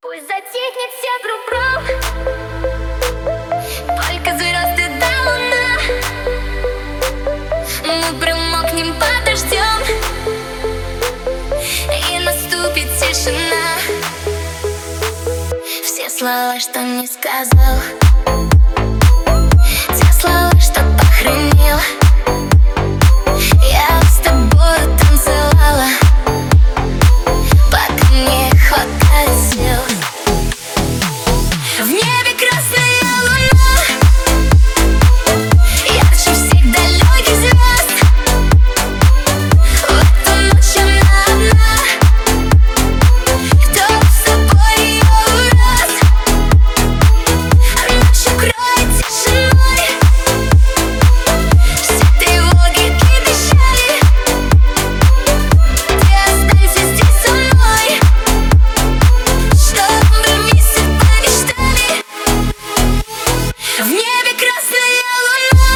Пусть затихнет все кругом, только звезды да луна. Мы промокнем под дождем, и наступит тишина. Все слова, что не сказал, те слова, что похоронил, я с тобой танцевала, пока не хватает сил. В небе красная луна, ярче всех далеких звезд. В эту ночь она одна, кто с собой ее урос. Ночь укроет тишиной все тревоги и печали. Ты останься здесь со мной, чтобы мы вместе помечтали. В небе красная луна.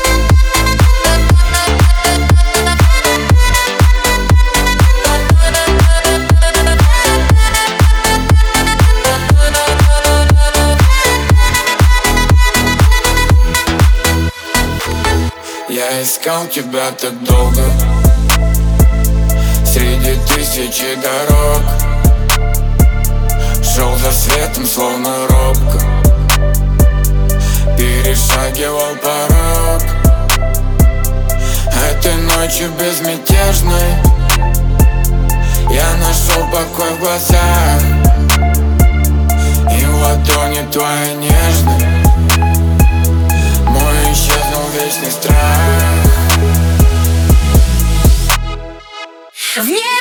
Я искал тебя так долго среди тысячи дорог, шел за светом, словно робко перешагивал порог. Этой ночью безмятежной я нашел покой в глазах, и в ладони твоей нежной мой исчезнул вечный страх. В небе